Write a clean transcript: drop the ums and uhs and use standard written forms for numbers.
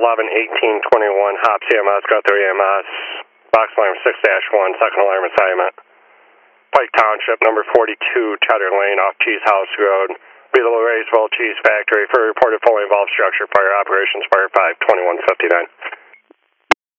11-18-21, Hops EMS, Guthrie EMS, box alarm 6-1, second alarm assignment. Pike Township, number 42, Cheddar Lane, off Cheese House Road. Be the Raysville Cheese Factory for reported fully involved structure fire operations, fire 5-2159.